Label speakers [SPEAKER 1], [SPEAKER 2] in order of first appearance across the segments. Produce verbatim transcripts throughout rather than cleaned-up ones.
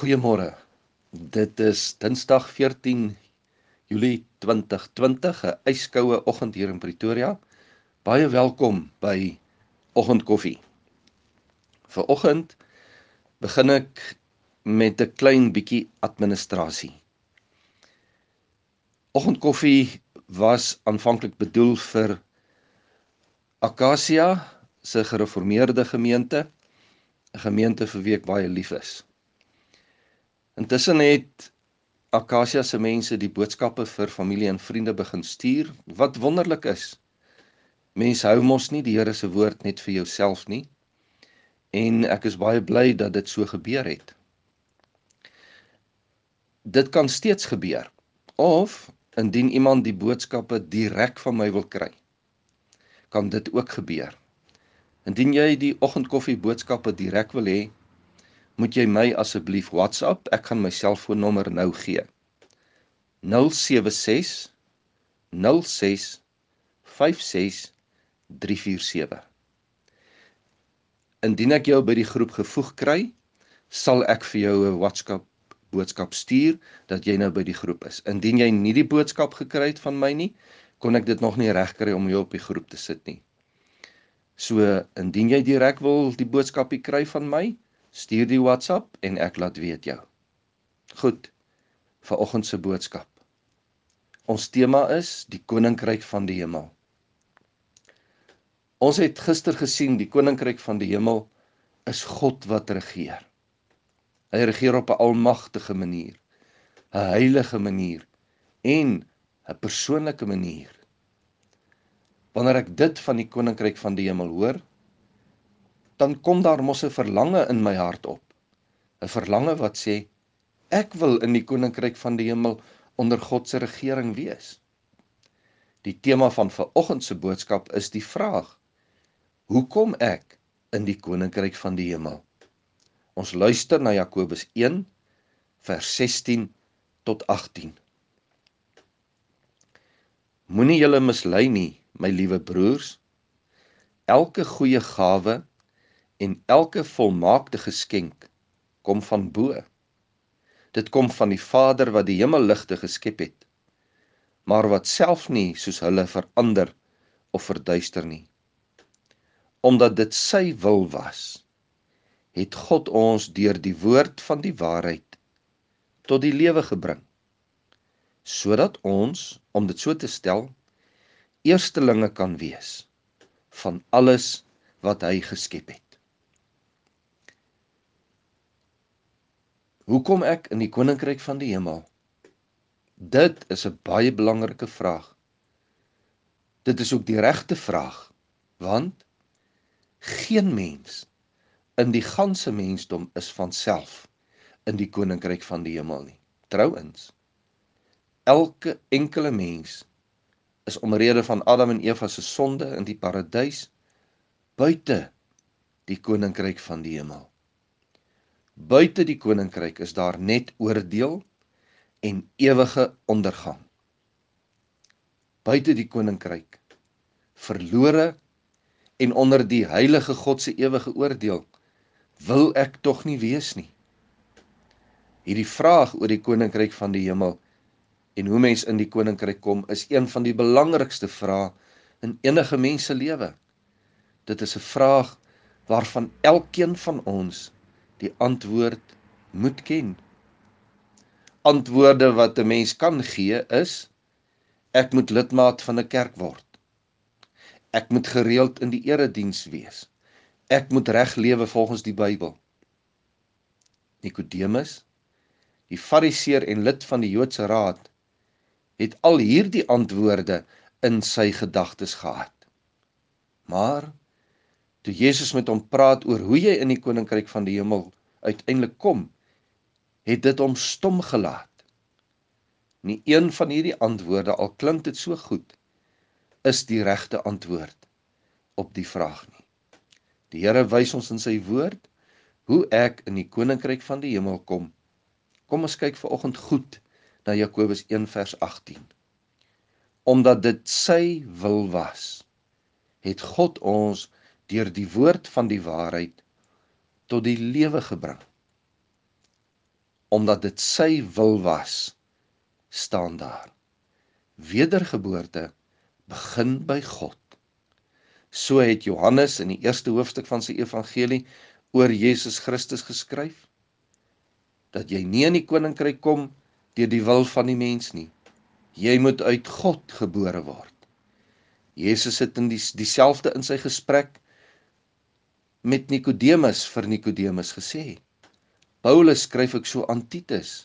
[SPEAKER 1] Goeiemôre. Dit is Dinsdag veertien Julie twintig twintig, 'n yskoue oggend hier in Pretoria. Baie welkom by Oggendkoffie. Vanoggend begin ek met 'n klein bietjie administrasie. Oggendkoffie was aanvanklik bedoel vir Acacia se gereformeerde gemeente, 'n gemeente vir wie ek baie lief is. Intussen het Acacia se mense die boodskappe vir familie en vriende begin stuur, wat wonderlik is. Mense hou mos nie die Here se woord net vir jouself nie, en ek is baie bly dat dit so gebeur het. Dit kan steeds gebeur, of indien iemand die boodskappe direk van my wil kry, kan dit ook gebeur. Indien jy die oggendkoffie boodskappe direk wil hê, moet jy my asseblief WhatsApp, ek gaan my selfoonnommer nou gee. nul sewe ses nul ses vyf ses drie vier sewe. Indien ek jou by die groep gevoeg kry, sal ek vir jou 'n WhatsApp boodskap stuur dat jy nou by die groep is. Indien jy nie die boodskap gekry het van my nie, kon ek dit nog nie regkry om jou op die groep te sit nie. So, indien jy direk wil die boodskapie kry van my, stuur die WhatsApp en ek laat weet jou. Goed, vanoggend se boodskap. Ons tema is die Koninkryk van die Hemel. Ons het gister gesien, die Koninkryk van die Hemel is God wat regeer. Hy regeer op 'n almagtige manier, 'n heilige manier en 'n persoonlike manier. Wanneer ek dit van die Koninkryk van die Hemel hoor, dan kom daar mos 'n verlange in my hart op. 'n Verlange wat sê, ek wil in die Koninkryk van die Hemel onder God se regering wees. Die tema van vanoggend se boodskap is die vraag: hoe kom ek in die Koninkryk van die Hemel? Ons luister na Jakobus een, vers sestien tot agttien. Moenie julle mislei nie, my liewe broers. Elke goeie gawe en elke volmaakte geskenk kom van bo. Dit kom van die Vader wat die hemelligte geskep het, maar wat self nie soos hulle verander of verduister nie. Omdat dit sy wil was, het God ons deur die woord van die waarheid tot die lewe gebring, sodat ons, om dit so te stel, eerstelinge kan wees van alles wat hy geskep het. Hoe kom ek in die Koninkryk van die Hemel? Dit is 'n baie belangrike vraag. Dit is ook die regte vraag, want geen mens in die ganse mensdom is van self in die Koninkryk van die Hemel nie. Trouwens, elke enkele mens is omrede van Adam en Eva se sonde in die paradys buite die Koninkryk van die Hemel. Buite die Koninkryk is daar net oordeel en ewige ondergang. Buite die Koninkryk, verlore en onder die heilige God se ewige oordeel, wil ek tog nie wees nie. Hierdie vraag oor die Koninkryk van die Hemel en hoe mens in die Koninkryk kom, is een van die belangrikste vrae in enige mens se lewe. Dit is 'n vraag waarvan elkeen van ons die antwoord moet ken. Antwoorde wat 'n mens kan gee is, ek moet lidmaat van 'n kerk word. Ek moet gereeld in die erediens wees. Ek moet reg lewe volgens die Bybel. Nikodemus, die Fariseer en lid van die Joodse Raad, het al hierdie antwoorde in sy gedagtes gehad. Maar toe Jesus met hom praat oor hoe jy in die Koninkryk van die Hemel uiteindelik kom, het dit hom stom gelaat. Nie een van hierdie antwoorde, al klink dit so goed, is die regte antwoord op die vraag nie. Die Here wys ons in sy woord hoe ek in die Koninkryk van die Hemel kom. Kom ons kyk vanoggend goed na Jakobus een vers agttien. Omdat dit sy wil was, het God ons deur die woord van die waarheid tot die lewe gebring. omdat dit sy wil was, staan daar. Wedergeboorte begin by God. So het Johannes in die eerste hoofstuk van sy evangelie oor Jesus Christus geskryf, dat jy nie in die koninkryk kom deur die wil van die mens nie. Jy moet uit God gebore word. Jesus het in die, dieselfde in sy gesprek met Nikodemus vir Nikodemus gesê. Paulus skryf ek so aan Titus.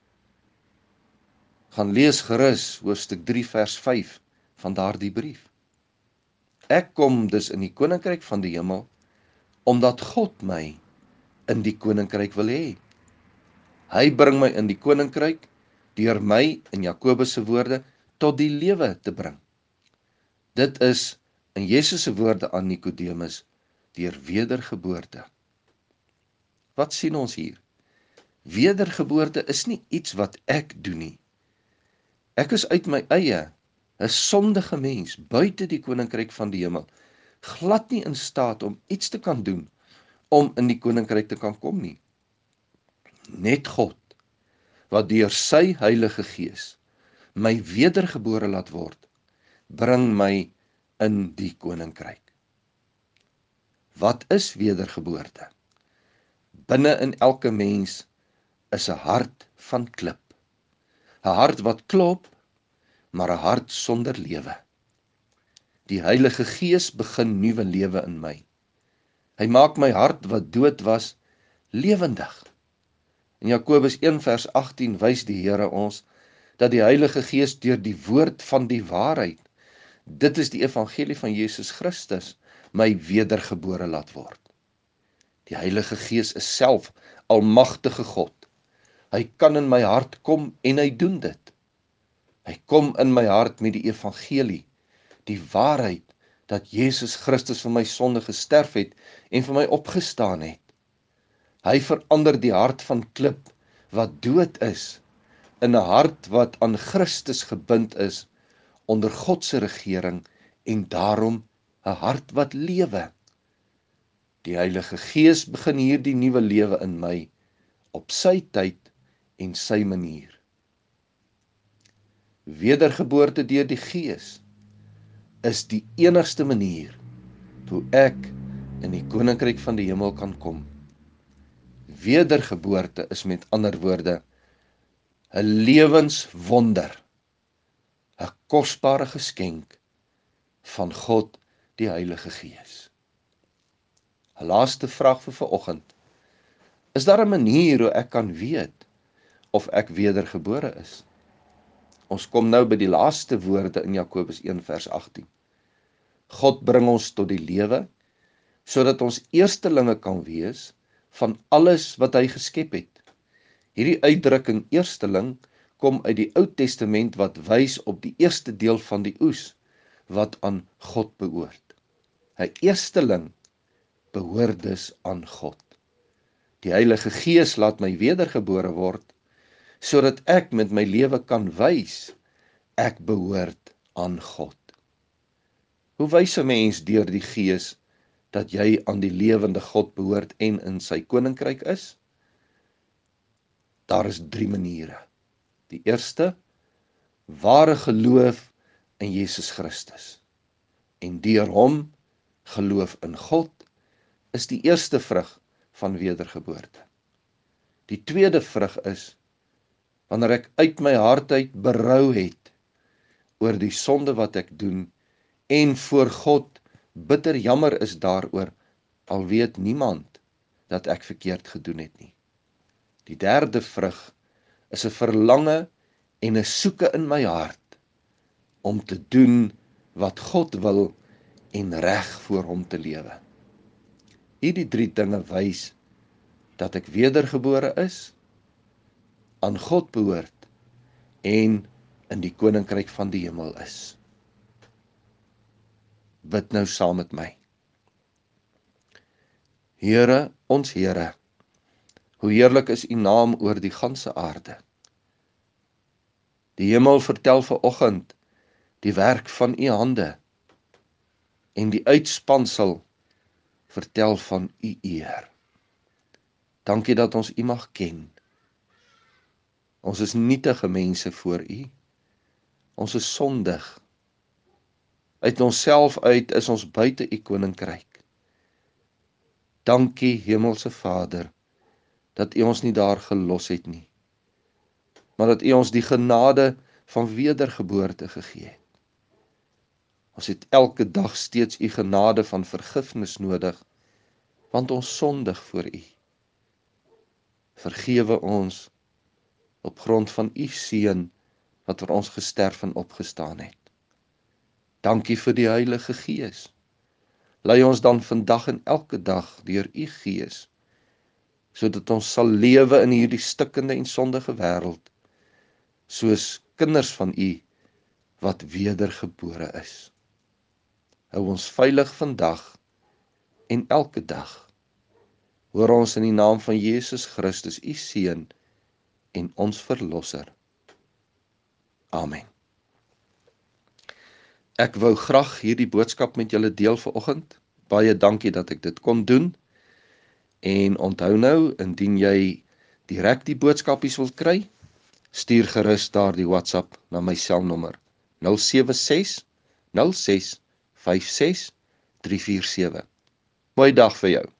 [SPEAKER 1] Gaan lees gerus hoofstuk drie vers vyf van daardie brief. Ek kom dus in die koninkryk van die hemel, omdat God my in die koninkryk wil hê. Hy bring my in die koninkryk, deur my, in Jakobus se woorde, tot die lewe te bring. Dit is, in Jesus se woorde aan Nikodemus, deur wedergeboorte. Wat sien ons hier? Wedergeboorte is nie iets wat ek doen nie. Ek is uit my eie, 'n sondige mens, buite die koninkryk van die hemel, glad nie in staat om iets te kan doen, om in die koninkryk te kan kom nie. Net God, wat deur sy Heilige Gees my wedergebore laat word, bring my in die koninkryk. Wat is wedergeboorte? Binne in elke mens is 'n hart van klip. 'n Hart wat klop, maar 'n hart sonder lewe. Die Heilige Gees begin nuwe lewe in my. Hy maak my hart wat dood was, lewendig. In Jakobus een vers agttien wys die Here ons, dat die Heilige Gees deur die woord van die waarheid, dit is die evangelie van Jesus Christus, my wedergebore laat word. Die Heilige Gees is self almagtige God. Hy kan in my hart kom en hy doen dit. Hy kom in my hart met die evangelie, die waarheid, dat Jesus Christus vir my sonde gesterf het en vir my opgestaan het. Hy verander die hart van klip wat dood is, in 'n hart wat aan Christus gebind is, onder God se regering, en daarom 'n hart wat lewe. Die Heilige Gees begin hierdie nuwe lewe in my, op sy tyd en sy manier. Wedergeboorte deur die Gees is die enigste manier hoe ek in die koninkryk van die hemel kan kom. Wedergeboorte is met ander woorde 'n lewenswonder, 'n kosbare geskenk van God die Heilige Gees. 'n Laaste vraag vir vanoggend. Is daar 'n manier hoe ek kan weet of ek wedergebore is? Ons kom nou by die laaste woorde in Jakobus een vers agttien. God bring ons tot die lewe, sodat ons eerstelinge kan wees van alles wat hy geskep het. Hierdie uitdrukking eersteling kom uit die Ou Testament wat wys op die eerste deel van die oes wat aan God behoort. 'n Eersteling behoort dus aan God. Die Heilige Gees laat my wedergebore word, sodat ek met my lewe kan wys, ek behoort aan God. Hoe wys 'n mens deur die Gees dat jy aan die lewende God behoort en in sy koninkryk is? Daar is drie maniere. Die eerste, ware geloof in Jesus Christus. En deur hom, geloof in God, is die eerste vrug van wedergeboorte. Die tweede vrug is, wanneer ek uit my hart uit berou het oor die sonde wat ek doen, en voor God bitter jammer is daaroor, al weet niemand dat ek verkeerd gedoen het nie. Die derde vrug is 'n verlange en 'n soeke in my hart om te doen wat God wil en reg voor hom te lewe. Hierdie drie dinge wys dat ek wedergebore is, aan God behoort en in die koninkryk van die hemel is. Bid nou saam met my. Here, ons Here, hoe heerlik is U naam oor die ganse aarde. Die hemel vertel vanoggend die werk van U hande, en die uitspansel vertel van U eer. Dankie dat ons U mag ken. Ons is nietige mense voor U. Ons is sondig. Uit onsself uit is ons buite U koninkryk. Dankie, Hemelse Vader, dat U ons nie daar gelos het nie, maar dat U ons die genade van wedergeboorte gegee het. Ons het elke dag steeds U genade van vergifnis nodig, want ons sondig voor U. Vergewe ons op grond van U seun wat vir ons gesterf en opgestaan het. Dankie vir die Heilige Gees. Lei ons dan vandag en elke dag deur U Gees, sodat ons sal lewe in hierdie stikkende en sondige wêreld, soos kinders van U wat wedergebore is. Hou ons veilig vandag en elke dag. Hoor ons in die naam van Jesus Christus, U Seun en ons Verlosser. Amen. Ek wou graag hierdie boodskap met julle deel vanoggend. Baie dankie dat ek dit kon doen. En onthou nou, indien jy direk die boodskapies wil kry, stuur gerus daardie WhatsApp na my selnommer nul sewe ses nul ses vyf ses drie vier sewe. Mooi dag vir jou.